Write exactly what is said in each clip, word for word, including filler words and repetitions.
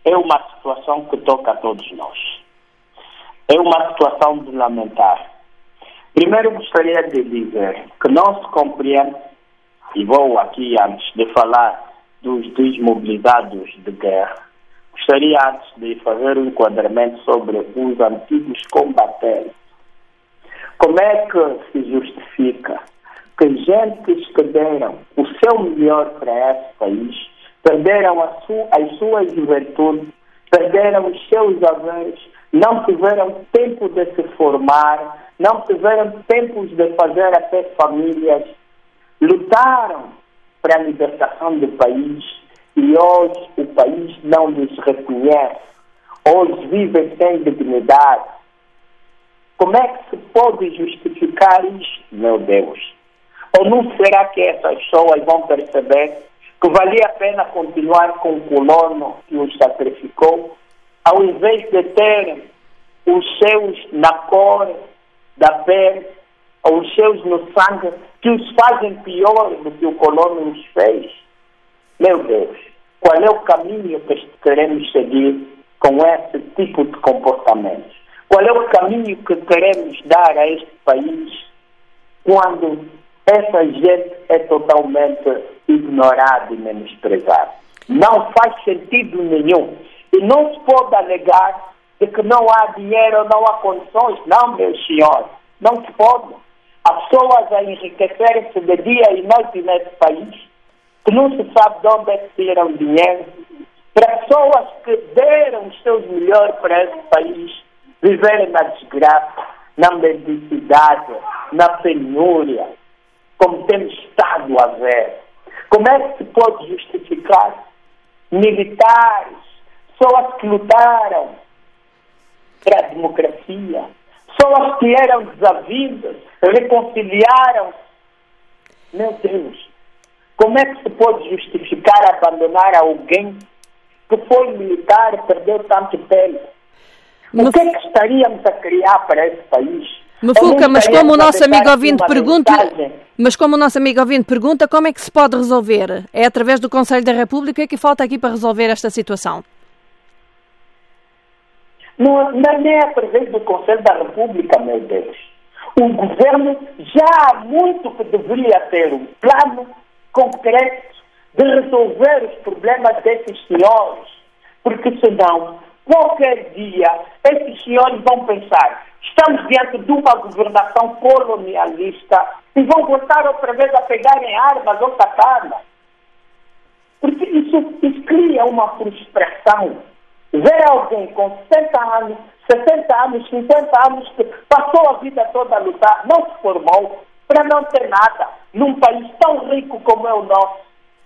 é uma situação que toca a todos nós. É uma situação de lamentar. Primeiro gostaria de dizer que não se compreende, e vou aqui antes de falar dos desmobilizados de guerra, gostaria antes de fazer um enquadramento sobre os antigos combatentes. Como é que se justifica que gentes que deram o seu melhor para esse país, perderam a sua, as suas juventudes, perderam os seus haveres, não tiveram tempo de se formar, não tiveram tempo de fazer até famílias, lutaram para a libertação do país e hoje o país não lhes reconhece, hoje vivem sem dignidade. Como é que se pode justificar isto, meu Deus? Ou não será que essas pessoas vão perceber que valia a pena continuar com o colono que os sacrificou, ao invés de terem os seus na cor da pele, ou os seus no sangue, que os fazem pior do que o colono os fez? Meu Deus, qual é o caminho que queremos seguir com esse tipo de comportamentos? Qual é o caminho que queremos dar a este país quando essa gente é totalmente ignorada e menosprezada? Não faz sentido nenhum. E não se pode alegar de que não há dinheiro ou não há condições. Não, meus senhores, não se pode. Há pessoas a enriquecerem-se de dia e noite nesse país, que não se sabe de onde é que tiram dinheiro, para pessoas que deram os seus melhores para esse país viverem na desgraça, na mendicidade, na penúria, como temos estado a ver. Como é que se pode justificar militares, pessoas que lutaram para a democracia, pessoas que eram desavidas, reconciliaram-se? Meu Deus, como é que se pode justificar abandonar alguém que foi militar e perdeu tanto tempo? O que é que estaríamos a criar para esse país? Mefuca, mas como o nosso amigo ouvinte pergunta, mas como o nosso amigo ouvinte pergunta, como é que se pode resolver? É através do Conselho da República que falta aqui para resolver esta situação? Não, não é através do Conselho da República, meu Deus. O governo já há muito que deveria ter um plano concreto de resolver os problemas desses senhores, porque senão, qualquer dia, esses senhores vão pensar: estamos diante de uma governação colonialista, e vão voltar outra vez a pegarem armas ou katanas. Porque isso, isso cria uma frustração. Ver alguém com sessenta anos, sessenta anos, cinquenta anos, que passou a vida toda a lutar, não se formou, para não ter nada, num país tão rico como é o nosso.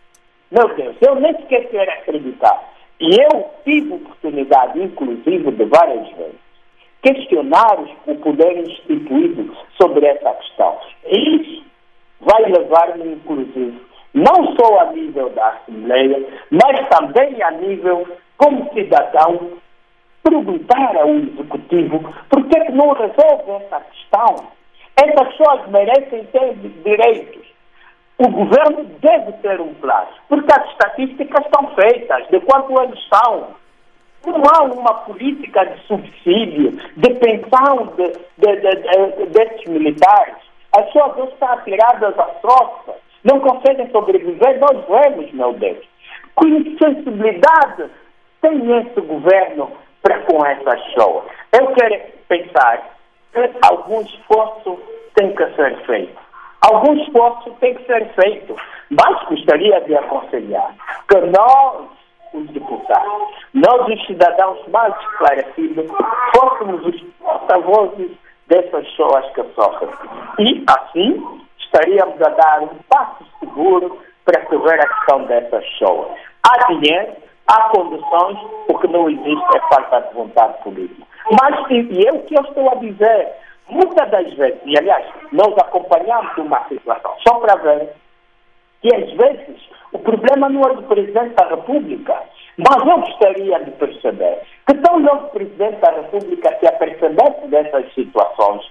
Meu Deus, eu nem sequer quero acreditar. E eu tive oportunidade, inclusive, de várias vezes, questionar o poder instituído sobre essa questão. E isso vai levar-me, inclusive, não só a nível da Assembleia, mas também a nível, como cidadão, perguntar ao Executivo por que é que não resolve essa questão. Essas pessoas merecem ter direitos. O governo deve ter um plano, porque as estatísticas estão feitas de quanto eles são. Não há uma política de subsídio, de pensão de, de, de, de, desses militares. As pessoas não estão atiradas à troça, não conseguem sobreviver. Nós vemos, meu Deus. Que sensibilidade tem esse governo para com essas pessoas? Eu quero pensar que algum esforço tem que ser feito. Algum esforço tem que ser feito. Mas gostaria de aconselhar que nós, os deputados, nós, os cidadãos mais esclarecidos, fôssemos os porta-vozes dessas pessoas que sofrem. E, assim, estaríamos a dar um passo seguro para resolver a questão dessas pessoas. Há dinheiro, há condições, o que não existe é falta de vontade política. Mas, e é o que eu estou a dizer, muitas das vezes, e aliás, nós acompanhamos uma situação, só para ver que às vezes o problema não é do Presidente da República, mas eu gostaria de perceber que tão logo o Presidente da República se apercebesse dessas situações,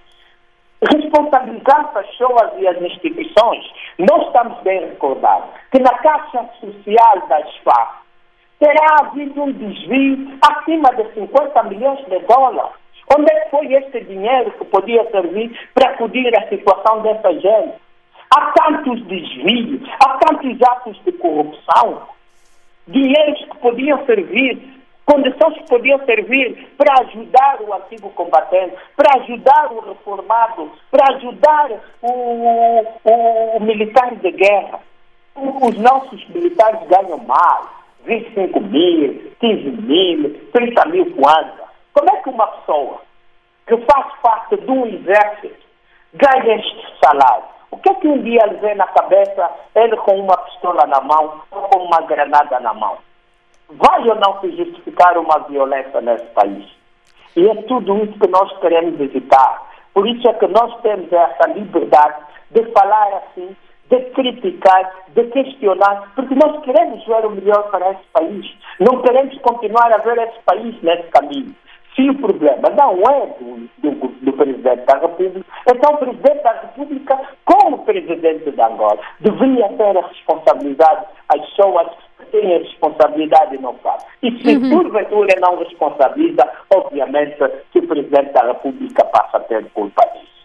responsabilizar as pessoas e as instituições. Nós estamos bem recordados que na Caixa Social da S F A terá havido um desvio acima de cinquenta milhões de dólares. Onde é que foi este dinheiro que podia servir para acudir à situação dessa gente? Há tantos desvios, há tantos atos de corrupção, dinheiros que podiam servir, condições que podiam servir para ajudar o antigo combatente, para ajudar o reformado, para ajudar o, o, o militar de guerra. Os nossos militares ganham mal, vinte e cinco mil, quinze mil, trinta mil quanto. Como é que uma pessoa que faz parte de um exército ganha este salário? O que é que um dia lhe vem na cabeça, ele com uma pistola na mão ou com uma granada na mão? Vai ou não se justificar uma violência nesse país? E é tudo isso que nós queremos evitar. Por isso é que nós temos essa liberdade de falar assim, de criticar, de questionar, porque nós queremos ver o melhor para esse país. Não queremos continuar a ver esse país nesse caminho. Se o problema não é do, do, do Presidente da República, então o Presidente da República, como Presidente da Angola, deveria ter a responsabilidade, as pessoas que têm a responsabilidade e não fazem. E se uhum. porventura não responsabiliza, obviamente que o Presidente da República passa a ter culpa disso.